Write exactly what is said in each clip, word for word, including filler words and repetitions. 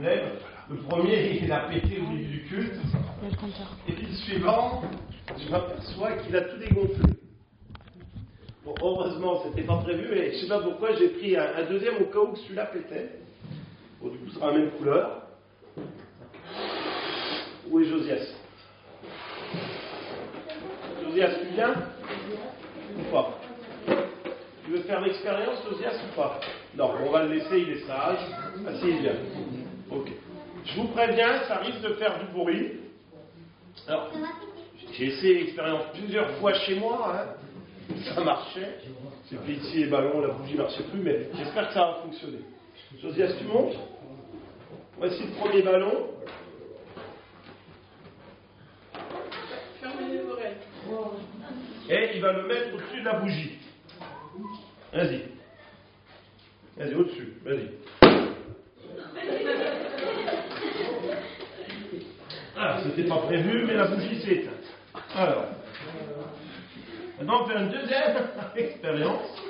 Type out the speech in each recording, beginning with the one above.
problèmes. Le premier, il a pété au milieu du culte. Et puis le suivant, je m'aperçois qu'il a tout dégonflé. Bon, heureusement, c'était pas prévu, mais je sais pas pourquoi, j'ai pris un, un deuxième au cas où celui-là pétait. Bon, du coup, ce sera la même couleur. Où est Josias? Josias, tu viens? Ou pas? Tu veux faire l'expérience, Josias, ou pas? Non, on va le laisser, il est sage. Ah si, il vient. Ok. Je vous préviens, ça risque de faire du bruit. Alors, j'ai essayé l'expérience plusieurs fois chez moi, hein. Ça marchait. C'est puis ici les ballons, la bougie ne marchait plus, mais j'espère que ça va fonctionner. Josias, tu montes? Voici le premier ballon. Fermez les oreilles. Et il va le mettre au-dessus de la bougie. Vas-y. Vas-y, au-dessus. Vas-y. Ah, c'était pas prévu, mais la bougie s'est éteinte. Alors. Maintenant, on fait une deuxième expérience.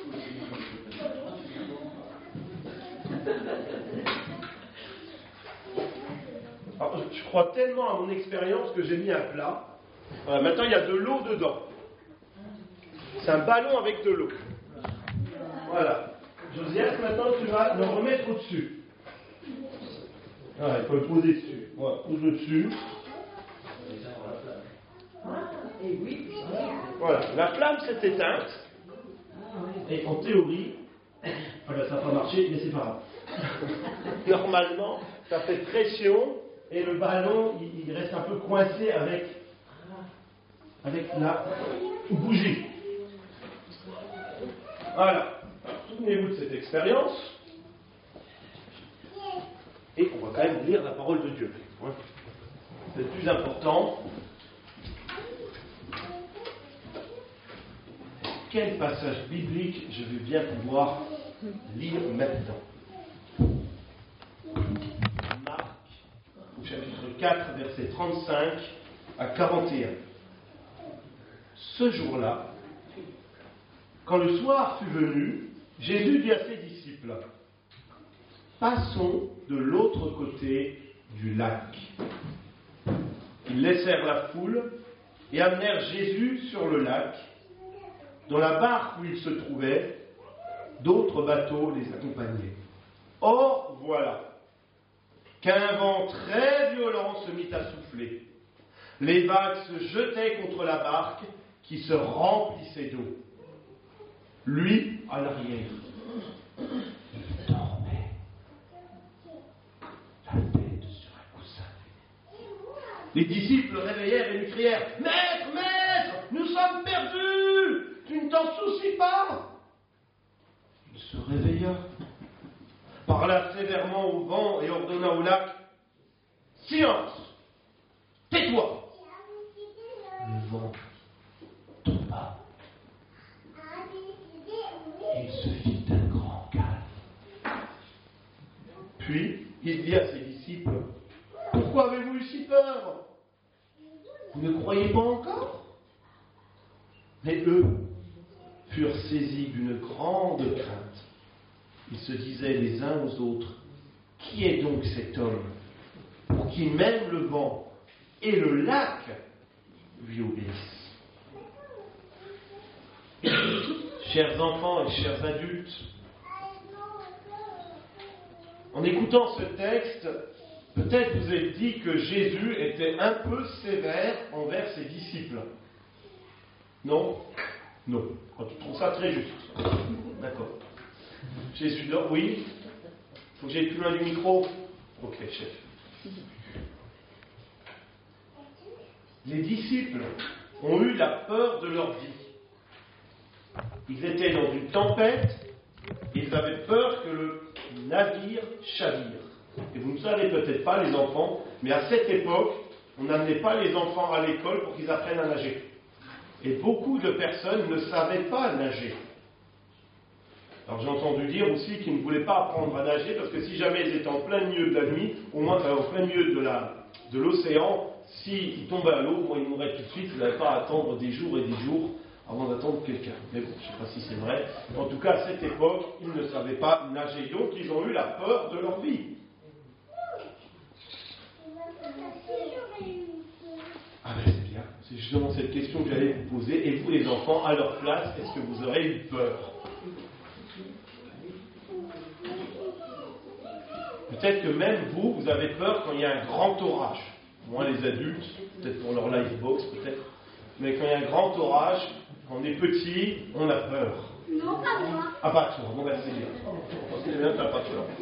Alors, je crois tellement à mon expérience que j'ai mis un plat. Voilà, maintenant, il y a de l'eau dedans. C'est un ballon avec de l'eau. Voilà. Josias, maintenant, tu vas le remettre au-dessus. Voilà, il faut le poser dessus. Voilà, pose-le dessus. Voilà, la flamme s'est éteinte. Et en théorie, ah ben, ça n'a pas marché, mais c'est pas grave. Normalement, ça fait pression et le ballon, il, il reste un peu coincé avec, avec la bougie. Voilà. Souvenez-vous de cette expérience. Et on va quand même lire la parole de Dieu. C'est le plus important. Quel passage biblique je vais bien pouvoir lire maintenant? Marc, au chapitre quatre, versets trente-cinq à quarante et un. Ce jour-là, quand le soir fut venu, Jésus dit à ses disciples: passons de l'autre côté du lac. Ils laissèrent la foule et amenèrent Jésus sur le lac. Dans la barque où ils se trouvaient, d'autres bateaux les accompagnaient. Or, voilà, qu'un vent très violent se mit à souffler. Les vagues se jetaient contre la barque qui se remplissait d'eau. Lui, à l'arrière, il dormait, la tête sur un coussin. Les disciples le réveillèrent et lui crièrent: Maître, maître, nous sommes perdus! Tu ne t'en soucies pas? Il se réveilla, parla sévèrement au vent et ordonna au lac: silence! Tais-toi! Le vent tomba. Et il se fit un grand calme. Puis il dit à ses disciples: pourquoi avez-vous eu si peur? Vous ne croyez pas encore? Mais eux furent saisis d'une grande crainte. Ils se disaient les uns aux autres: qui est donc cet homme pour qui même le vent et le lac lui obéissent? Chers enfants et chers adultes, en écoutant ce texte, peut-être vous avez dit que Jésus était un peu sévère envers ses disciples. Non? Non. Tu trouves ça très juste. D'accord. Jésus, là, oui? Faut que j'aille plus loin du micro? Ok, chef. Les disciples ont eu la peur de leur vie. Ils étaient dans une tempête et ils avaient peur que le navire chavire. Et vous ne savez peut-être pas, les enfants, mais à cette époque, on n'amenait pas les enfants à l'école pour qu'ils apprennent à nager. Et beaucoup de personnes ne savaient pas nager. Alors j'ai entendu dire aussi qu'ils ne voulaient pas apprendre à nager parce que si jamais ils étaient en plein milieu de la nuit, au moins euh, en plein milieu de, la, de l'océan, s'ils tombaient à l'eau, moi, ils mourraient tout de suite, ils n'avaient pas à attendre des jours et des jours avant d'attendre quelqu'un. Mais bon, je ne sais pas si c'est vrai. En tout cas, à cette époque, ils ne savaient pas nager. Donc, ils ont eu la peur de leur vie. justement cette question que j'allais vous poser. Et vous, les enfants, à leur place, est-ce que vous aurez eu peur? Peut-être que même vous, vous avez peur quand il y a un grand orage. Moi, les adultes, peut-être pour leur livebox, peut-être. Mais quand il y a un grand orage, quand on est petit, on a peur. Non, pas moi. Ah, pas toi. Bon, ben, c'est bien. C'est bien, t'as pas peur.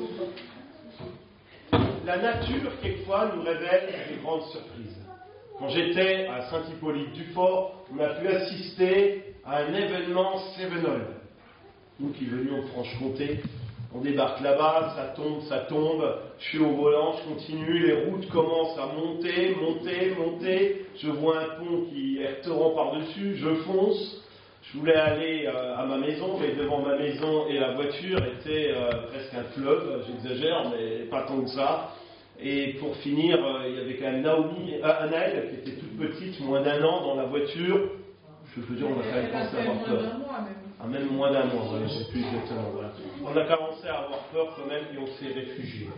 La nature, quelquefois, nous révèle des grandes surprises. Quand j'étais à Saint-Hippolyte-du-Fort, on a pu assister à un événement Cévenol. Nous qui venions de Franche-Comté, on débarque là-bas, ça tombe, ça tombe, je suis au volant, je continue, les routes commencent à monter, monter, monter, je vois un pont qui est retorrent par-dessus, je fonce, je voulais aller euh, à ma maison, mais devant ma maison et la voiture était euh, presque un fleuve, j'exagère, mais pas tant que ça. Et pour finir, euh, il y avait quand même Naomi, euh, Anaëlle, qui était toute petite, moins d'un an, dans la voiture. Je peux dire, on a quand même commencé à avoir peur. Ah, même moins d'un mois, voilà, je ne sais plus exactement. Voilà. On a commencé à avoir peur quand même et on s'est réfugié.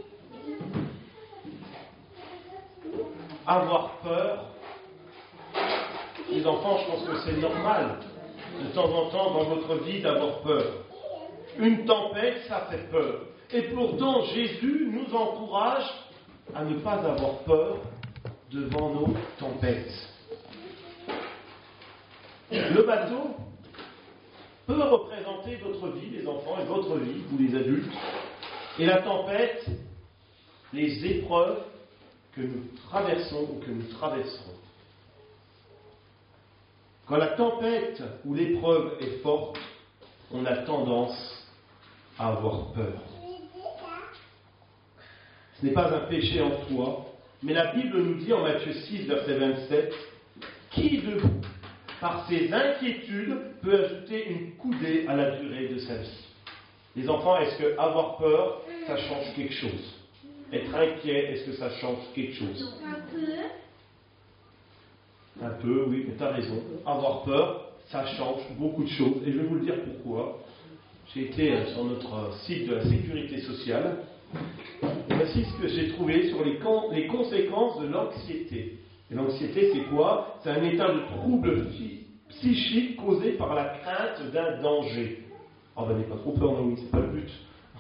Avoir peur, les enfants, je pense que c'est normal, de temps en temps, dans votre vie, d'avoir peur. Une tempête, ça fait peur. Et pourtant, Jésus nous encourage à ne pas avoir peur devant nos tempêtes. Le bateau peut représenter votre vie, les enfants, et votre vie, vous les adultes. Et la tempête, les épreuves que nous traversons ou que nous traverserons. Quand la tempête ou l'épreuve est forte, on a tendance à avoir peur. Ce n'est pas un péché en soi, mais la Bible nous dit en Matthieu six, verset vingt-sept, « Qui de vous, par ses inquiétudes, peut ajouter une coudée à la durée de sa vie ?» Les enfants, est-ce que avoir peur, ça change quelque chose? Être inquiet, est-ce que ça change quelque chose? Un peu. Un peu, oui, mais tu as raison. Avoir peur, ça change beaucoup de choses. Et je vais vous le dire pourquoi. J'ai été sur notre site de la sécurité sociale. Et voici ce que j'ai trouvé sur les, con- les conséquences de l'anxiété. Et l'anxiété, c'est quoi? C'est un état de trouble psychique causé par la crainte d'un danger. Oh ben, n'ayez pas trop peur, non, c'est pas le but.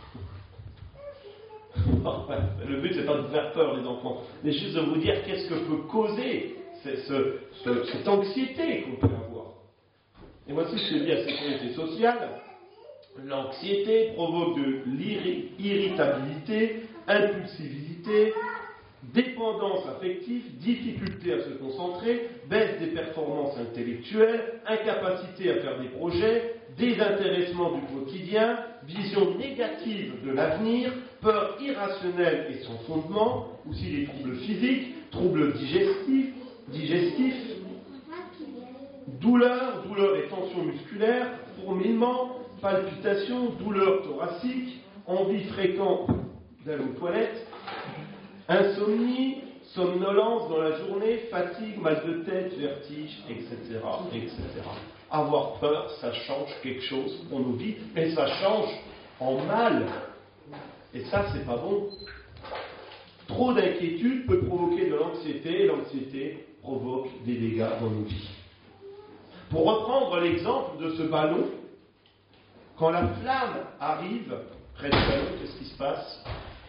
Le but, c'est pas de vous faire peur, les enfants, mais juste de vous dire qu'est-ce que peut causer ce, ce, ce, cette anxiété qu'on peut avoir. Et voici ce que dit la sécurité sociale. L'anxiété provoque de l'irritabilité, impulsivité, dépendance affective, difficulté à se concentrer, baisse des performances intellectuelles, incapacité à faire des projets, désintéressement du quotidien, vision négative de l'avenir, peur irrationnelle et sans fondement, aussi des troubles physiques, troubles digestifs, digestifs, douleurs, douleurs et tensions musculaires, fourmillement, palpitations, douleurs thoraciques, envie fréquente d'aller aux toilettes, insomnie, somnolence dans la journée, fatigue, mal de tête, vertige, et cetera, et cetera. Avoir peur, ça change quelque chose pour nos vies, et ça change en mal. Et ça, c'est pas bon. Trop d'inquiétude peut provoquer de l'anxiété, et l'anxiété provoque des dégâts dans nos vies. Pour reprendre l'exemple de ce ballon, quand la flamme arrive près du ballon, qu'est-ce qui se passe?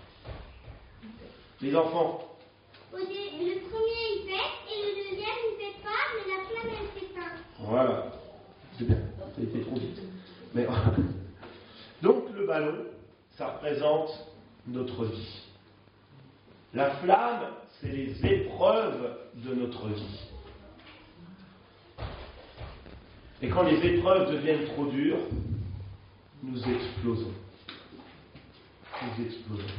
Les enfants. Le premier il pète et le deuxième il pète pas, mais la flamme elle s'éteint. Voilà. C'est bien, ça a été trop vite. Mais, donc le ballon, ça représente notre vie. La flamme, c'est les épreuves de notre vie. Et quand les épreuves deviennent trop dures, nous explosons. Nous explosons.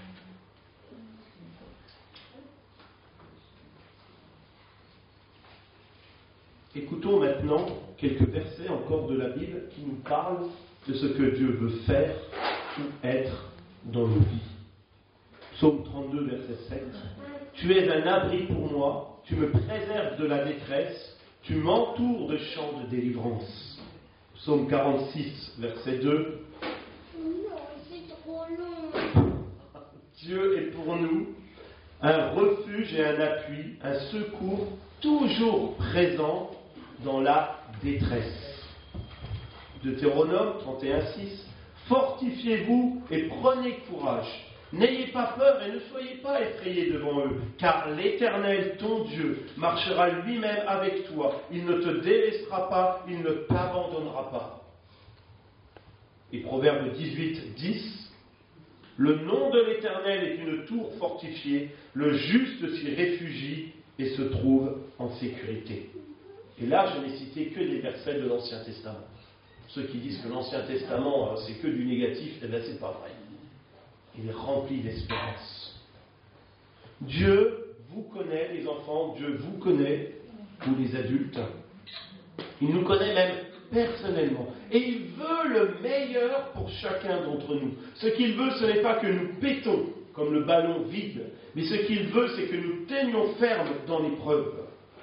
Écoutons maintenant quelques versets encore de la Bible qui nous parlent de ce que Dieu veut faire ou être dans nos vies. Psaume trente-deux, verset sept. « Tu es un abri pour moi, tu me préserves de la détresse, tu m'entoures de chants de délivrance. » Psaume quarante-six, verset deux. Non, c'est trop long. Dieu est pour nous un refuge et un appui, un secours toujours présent dans la détresse. Deutéronome trente et un, six. Fortifiez-vous et prenez courage. N'ayez pas peur et ne soyez pas effrayés devant eux, car l'Éternel, ton Dieu, marchera lui-même avec toi. Il ne te délaissera pas, il ne t'abandonnera pas. Et Proverbe dix-huit, dix. Le nom de l'Éternel est une tour fortifiée, le juste s'y réfugie et se trouve en sécurité. Et là, je n'ai cité que des versets de l'Ancien Testament. Ceux qui disent que l'Ancien Testament, c'est que du négatif, eh bien, c'est pas vrai. Il est rempli d'espérance. Dieu vous connaît, les enfants, Dieu vous connaît, vous les adultes. Il nous connaît même personnellement. Et il veut le meilleur pour chacun d'entre nous. Ce qu'il veut, ce n'est pas que nous pétons comme le ballon vide, mais ce qu'il veut, c'est que nous tenions ferme dans l'épreuve.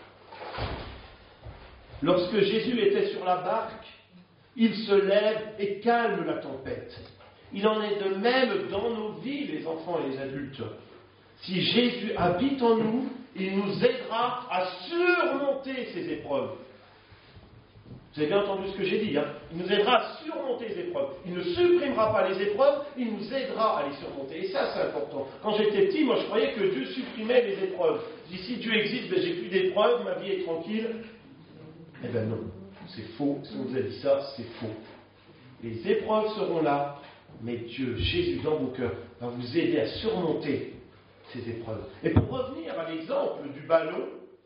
Lorsque Jésus était sur la barque, il se lève et calme la tempête. Il en est de même dans nos vies, les enfants et les adultes. Si Jésus habite en nous, il nous aidera à surmonter ces épreuves. Vous avez bien entendu ce que j'ai dit, hein? Il nous aidera à surmonter les épreuves. Il ne supprimera pas les épreuves, il nous aidera à les surmonter. Et ça, c'est important. Quand j'étais petit, moi, je croyais que Dieu supprimait les épreuves. Je dis, si Dieu existe, ben, j'ai plus d'épreuves, ma vie est tranquille. Eh bien non, c'est faux. Si on vous a dit ça, c'est faux. Les épreuves seront là, mais Dieu, Jésus, dans vos cœurs, va vous aider à surmonter ces épreuves. Et pour revenir à l'exemple du ballon,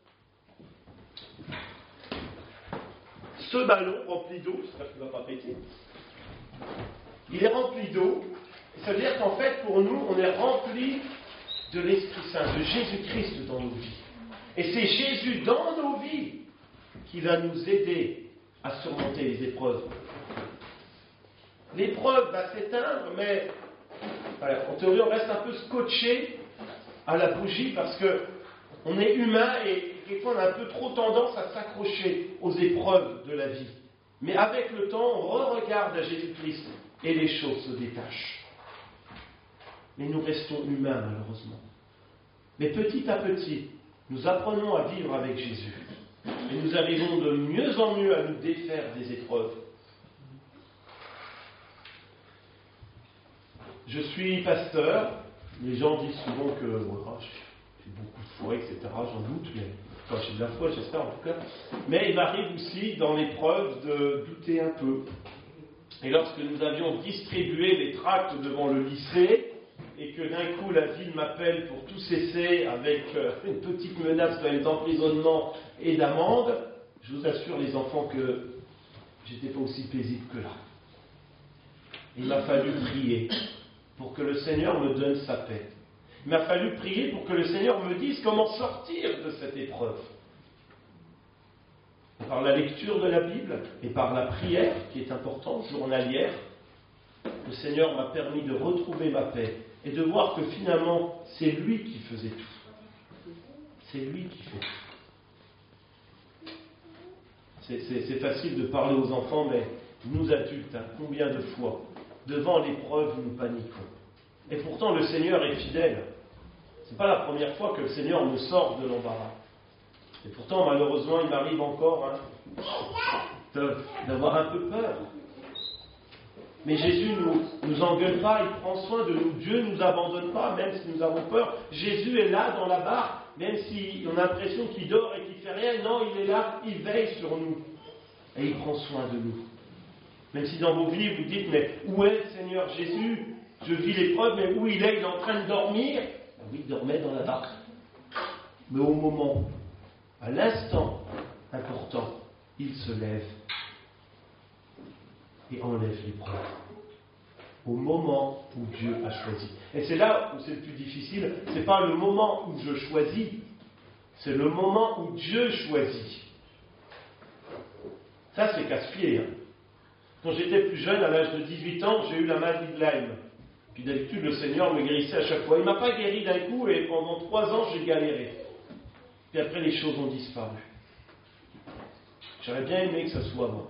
ce ballon rempli d'eau, j'espère qu'il ne va pas péter, il est rempli d'eau, ça veut dire qu'en fait, pour nous, on est rempli de l'Esprit Saint, de Jésus-Christ dans nos vies. Et c'est Jésus dans nos vies qui va nous aider à surmonter les épreuves. L'épreuve va s'éteindre, mais voilà, en théorie, on reste un peu scotché à la bougie parce qu'on est humain et quelquefois on a un peu trop tendance à s'accrocher aux épreuves de la vie. Mais avec le temps, on re-regarde à Jésus-Christ et les choses se détachent. Mais nous restons humains, malheureusement. Mais petit à petit, nous apprenons à vivre avec Jésus. Et nous arrivons de mieux en mieux à nous défaire des épreuves. Je suis pasteur. Les gens disent souvent que voilà, j'ai beaucoup de foi, et cetera. J'en doute, mais enfin, j'ai de la foi, j'espère en tout cas. Mais il m'arrive aussi dans l'épreuve de douter un peu. Et lorsque nous avions distribué les tracts devant le lycée, et que d'un coup la ville m'appelle pour tout cesser avec une petite menace d'emprisonnement et d'amende, je vous assure les enfants que j'étais pas aussi paisible que là. Il m'a fallu prier pour que le Seigneur me donne sa paix. Il m'a fallu prier pour que le Seigneur me dise comment sortir de cette épreuve. Par la lecture de la Bible et par la prière, qui est importante, journalière, le Seigneur m'a permis de retrouver ma paix et de voir que finalement, c'est lui qui faisait tout. C'est lui qui fait tout. C'est, c'est, c'est facile de parler aux enfants, mais nous adultes, hein, combien de fois, devant l'épreuve, nous paniquons. Et pourtant, le Seigneur est fidèle. Ce n'est pas la première fois que le Seigneur me sort de l'embarras. Et pourtant, malheureusement, il m'arrive encore hein, de, d'avoir un peu peur. Mais Jésus ne nous, nous engueule pas, il prend soin de nous. Dieu ne nous abandonne pas, même si nous avons peur. Jésus est là dans la barque, même si on a l'impression qu'il dort et qu'il ne fait rien. Non, il est là, il veille sur nous. Et il prend soin de nous. Même si dans vos vies, vous dites, mais où est le Seigneur Jésus? Je vis l'épreuve, mais où il est? Il est en train de dormir. Ben oui, il dormait dans la barque. Mais au moment, à l'instant important, il se lève et enlève l'épreuve. Au moment où Dieu a choisi. Et c'est là où c'est le plus difficile. Ce n'est pas le moment où je choisis, c'est le moment où Dieu choisit. Ça, c'est casse-pied. Hein. Quand j'étais plus jeune, à l'âge de dix-huit ans, j'ai eu la maladie de Lyme. Puis d'habitude, le Seigneur me guérissait à chaque fois. Il ne m'a pas guéri d'un coup et pendant trois ans, j'ai galéré. Puis après, les choses ont disparu. J'aurais bien aimé que ça soit moi.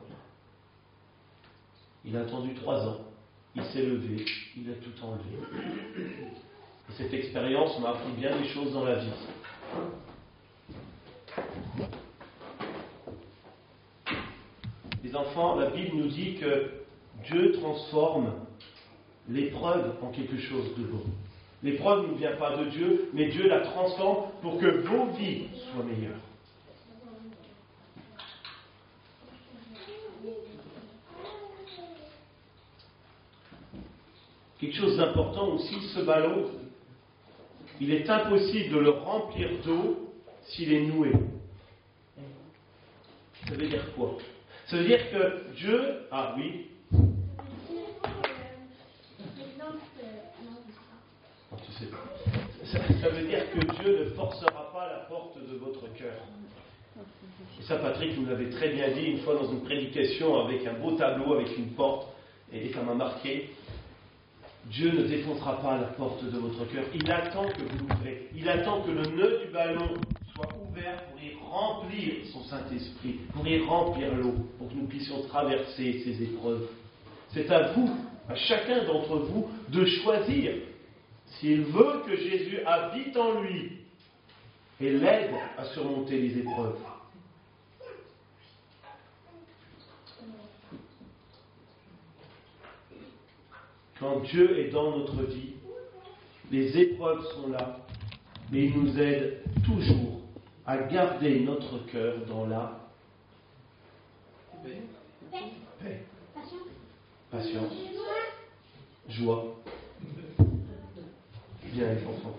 Il a attendu trois ans. Il s'est levé. Il a tout enlevé. Et cette expérience m'a appris bien des choses dans la vie. Les enfants, la Bible nous dit que Dieu transforme l'épreuve en quelque chose de beau. L'épreuve ne vient pas de Dieu, mais Dieu la transforme pour que vos vies soient meilleures. Quelque chose d'important aussi, ce ballon, il est impossible de le remplir d'eau s'il est noué. Ça veut dire quoi? Ça veut dire que Dieu... Ah oui. Non, tu sais pas. Ça, ça veut dire que Dieu ne forcera pas la porte de votre cœur. Et ça, Patrick nous l'avait très bien dit une fois dans une prédication avec un beau tableau, avec une porte, et ça m'a marqué. Dieu ne défoncera pas la porte de votre cœur. Il attend que vous l'ouvrez. Il attend que le nœud du ballon soit ouvert pour y remplir son Saint-Esprit, pour y remplir l'eau, pour que nous puissions traverser ces épreuves. C'est à vous, à chacun d'entre vous, de choisir s'il veut que Jésus habite en lui et l'aide à surmonter les épreuves. Quand Dieu est dans notre vie, les épreuves sont là, mais il nous aide toujours à garder notre cœur dans la paix, paix. Patience, joie. Bien les enfants.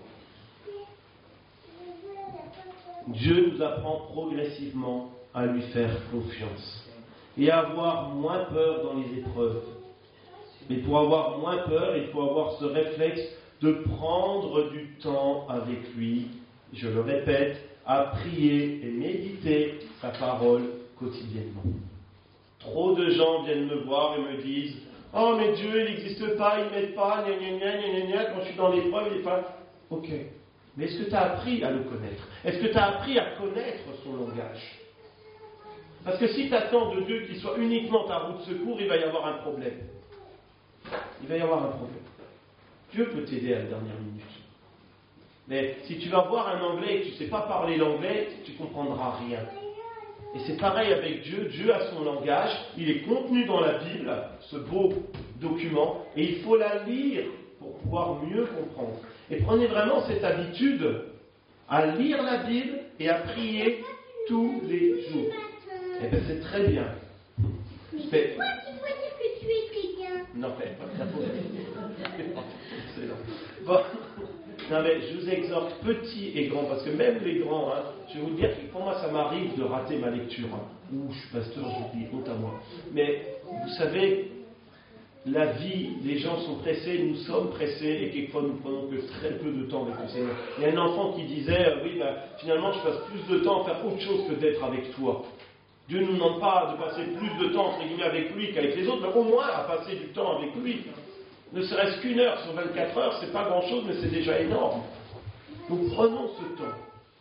Dieu nous apprend progressivement à lui faire confiance et à avoir moins peur dans les épreuves. Mais pour avoir moins peur, il faut avoir ce réflexe de prendre du temps avec lui, je le répète, à prier et méditer sa parole quotidiennement. Trop de gens viennent me voir et me disent « Oh, mais Dieu, il n'existe pas, il ne m'aide pas, gna gna gna gna gna gna, quand je suis dans l'épreuve, il n'est pas... » Ok, mais est-ce que tu as appris à le connaître? Est-ce que tu as appris à connaître son langage? Parce que si tu attends de Dieu qu'il soit uniquement ta roue de secours, il va y avoir un problème. Il va y avoir un problème. Dieu peut t'aider à la dernière minute. Mais si tu vas voir un anglais et que tu ne sais pas parler l'anglais, tu ne comprendras rien. Et c'est pareil avec Dieu. Dieu a son langage, il est contenu dans la Bible, ce beau document, et il faut la lire pour pouvoir mieux comprendre. Et prenez vraiment cette habitude à lire la Bible et à prier tous les jours. Eh bien, c'est très bien. Mais... Pourquoi tu dois dire que tu es chrétien? Non, mais pas excellent. Bon, non, mais je vous exhorte, petits et grands, parce que même les grands, hein, je vais vous dire que pour moi, ça m'arrive de rater ma lecture. Hein. Ouh, je suis pasteur, je vous dis, honte à moi. Mais vous savez, la vie, les gens sont pressés, nous sommes pressés, et quelquefois nous prenons que très peu de temps avec le Seigneur. Il y a un enfant qui disait, euh, oui, ben, finalement, je passe plus de temps à faire autre chose que d'être avec toi. Dieu ne nous demande pas de passer plus de temps, entre guillemets, avec lui qu'avec les autres, mais au moins à passer du temps avec lui. Ne serait-ce qu'une heure sur vingt-quatre heures, c'est pas grand-chose, mais c'est déjà énorme. Donc prenons ce temps.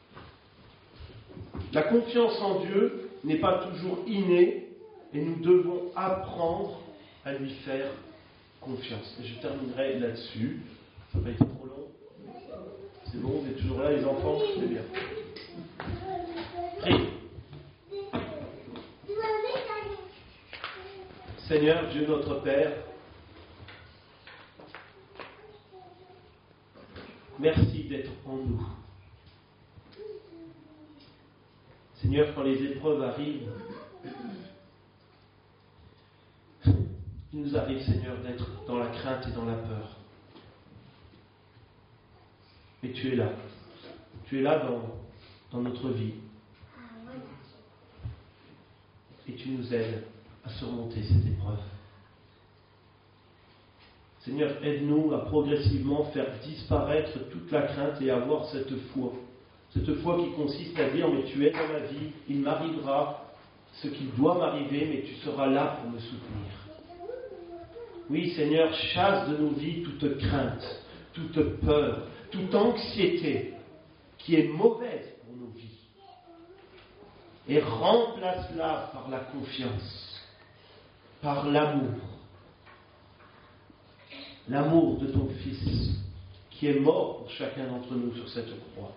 La confiance en Dieu n'est pas toujours innée, et nous devons apprendre à lui faire confiance. Et je terminerai là-dessus. Ça va être trop long. C'est bon, vous êtes toujours là, les enfants? C'est bien. Prie. Seigneur Dieu notre Père, merci d'être en nous. Seigneur, quand les épreuves arrivent, il nous arrive, Seigneur, d'être dans la crainte et dans la peur. Mais tu es là. Tu es là dans, dans notre vie. Et tu nous aides à surmonter cette épreuve. Seigneur, aide-nous à progressivement faire disparaître toute la crainte et avoir cette foi. Cette foi qui consiste à dire, mais tu es dans ma vie, il m'arrivera ce qui doit m'arriver, mais tu seras là pour me soutenir. Oui, Seigneur, chasse de nos vies toute crainte, toute peur, toute anxiété qui est mauvaise pour nos vies. Et remplace-la par la confiance, par l'amour. L'amour de ton Fils qui est mort pour chacun d'entre nous sur cette croix.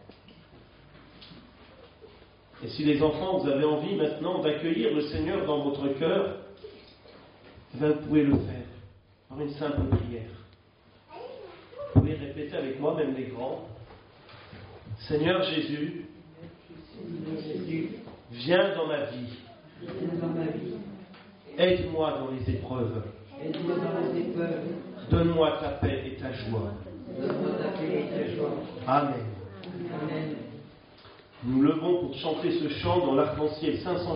Et si les enfants, vous avez envie maintenant d'accueillir le Seigneur dans votre cœur, eh bien, vous pouvez le faire par une simple prière. Vous pouvez répéter avec moi, même les grands. Seigneur Jésus, viens dans ma vie. Aide-moi dans les épreuves. Donne-moi ta paix et ta joie. Amen. Nous levons pour chanter ce chant dans l'arc-en-ciel cinq cent